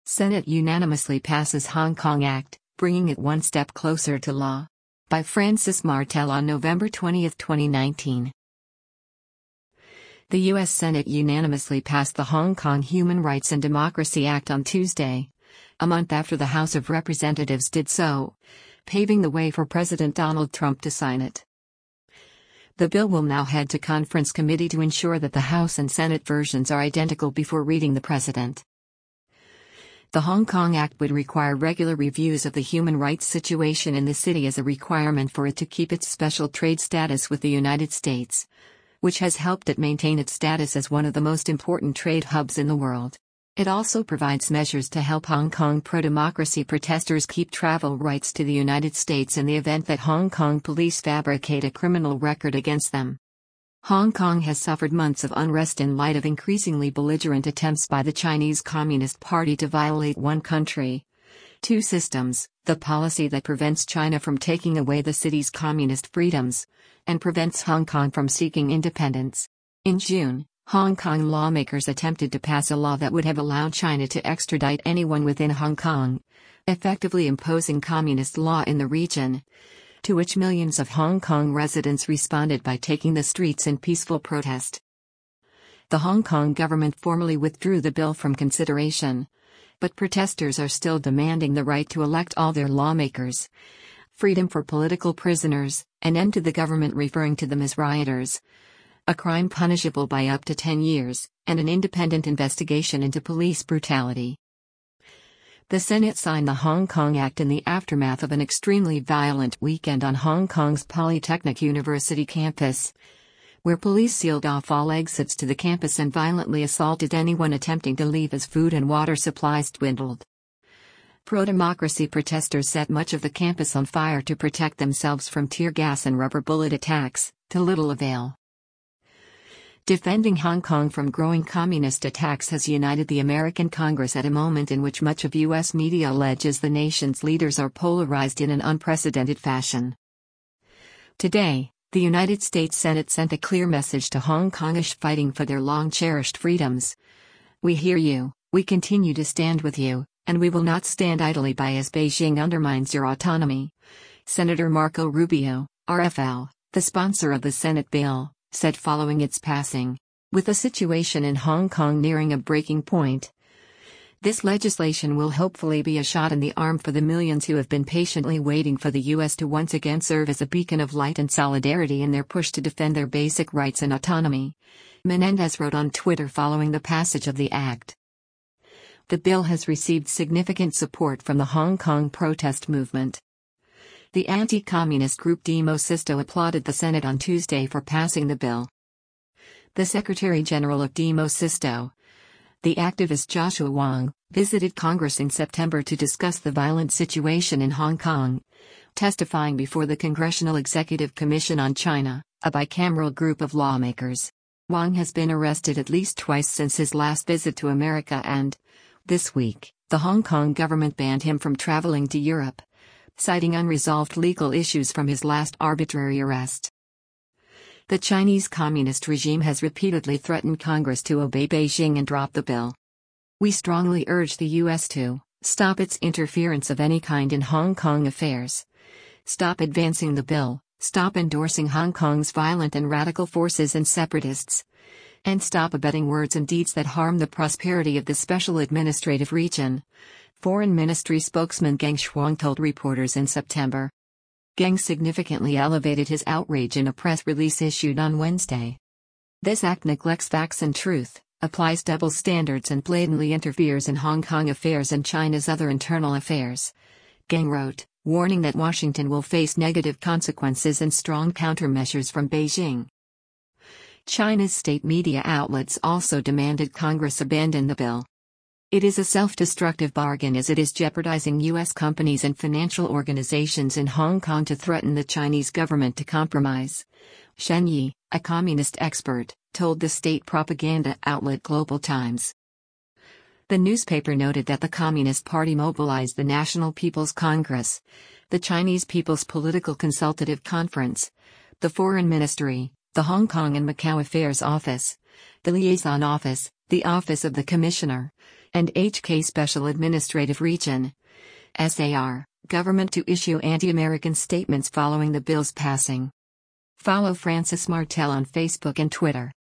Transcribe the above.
Senate unanimously passes Hong Kong Act, bringing it one step closer to law. By Francis Martel on November 20, 2019. The U.S. Senate unanimously passed the Hong Kong Human Rights and Democracy Act on Tuesday, a month after the House of Representatives did so, paving the way for President Donald Trump to sign it. The bill will now head to Conference Committee to ensure that the House and Senate versions are identical before reading the President. The Hong Kong Act would require regular reviews of the human rights situation in the city as a requirement for it to keep its special trade status with the United States, which has helped it maintain its status as one of the most important trade hubs in the world. It also provides measures to help Hong Kong pro-democracy protesters keep travel rights to the United States in the event that Hong Kong police fabricate a criminal record against them. Hong Kong has suffered months of unrest in light of increasingly belligerent attempts by the Chinese Communist Party to violate one country, two systems, the policy that prevents China from taking away the city's communist freedoms, and prevents Hong Kong from seeking independence. In June, Hong Kong lawmakers attempted to pass a law that would have allowed China to extradite anyone within Hong Kong, effectively imposing communist law in the region, to which millions of Hong Kong residents responded by taking the streets in peaceful protest. The Hong Kong government formally withdrew the bill from consideration, but protesters are still demanding the right to elect all their lawmakers, freedom for political prisoners, an end to the government referring to them as rioters, a crime punishable by up to 10 years, and an independent investigation into police brutality. The Senate signed the Hong Kong Act in the aftermath of an extremely violent weekend on Hong Kong's Polytechnic University campus, where police sealed off all exits to the campus and violently assaulted anyone attempting to leave as food and water supplies dwindled. Pro-democracy protesters set much of the campus on fire to protect themselves from tear gas and rubber bullet attacks, to little avail. Defending Hong Kong from growing communist attacks has united the American Congress at a moment in which much of U.S. media alleges the nation's leaders are polarized in an unprecedented fashion. Today, the United States Senate sent a clear message to Hong Kongers fighting for their long-cherished freedoms. We hear you, we continue to stand with you, and we will not stand idly by as Beijing undermines your autonomy. Senator Marco Rubio, RFL, the sponsor of the Senate bill, said following its passing, with the situation in Hong Kong nearing a breaking point, this legislation will hopefully be a shot in the arm for the millions who have been patiently waiting for the U.S. to once again serve as a beacon of light and solidarity in their push to defend their basic rights and autonomy, Menendez wrote on Twitter following the passage of the act. The bill has received significant support from the Hong Kong protest movement. The anti-communist group Demo Sisto applauded the Senate on Tuesday for passing the bill. The Secretary-General of Demo Sisto, the activist Joshua Wong, visited Congress in September to discuss the violent situation in Hong Kong, testifying before the Congressional Executive Commission on China, a bicameral group of lawmakers. Wong has been arrested at least twice since his last visit to America and, this week, the Hong Kong government banned him from traveling to Europe, citing unresolved legal issues from his last arbitrary arrest. The Chinese Communist regime has repeatedly threatened Congress to obey Beijing and drop the bill. We strongly urge the U.S. to stop its interference of any kind in Hong Kong affairs, stop advancing the bill, stop endorsing Hong Kong's violent and radical forces and separatists, and stop abetting words and deeds that harm the prosperity of the Special Administrative Region, Foreign Ministry spokesman Geng Shuang told reporters in September. Geng significantly elevated his outrage in a press release issued on Wednesday. This act neglects facts and truth, applies double standards and blatantly interferes in Hong Kong affairs and China's other internal affairs, Geng wrote, warning that Washington will face negative consequences and strong countermeasures from Beijing. China's state media outlets also demanded Congress abandon the bill. It is a self-destructive bargain as it is jeopardizing U.S. companies and financial organizations in Hong Kong to threaten the Chinese government to compromise, Shen Yi, a communist expert, told the state propaganda outlet Global Times. The newspaper noted that the Communist Party mobilized the National People's Congress, the Chinese People's Political Consultative Conference, the Foreign Ministry, the Hong Kong and Macau Affairs Office, the Liaison Office, the Office of the Commissioner, and HK Special Administrative Region SAR, government to issue anti-American statements following the bill's passing. Follow Francis Martel on Facebook and Twitter.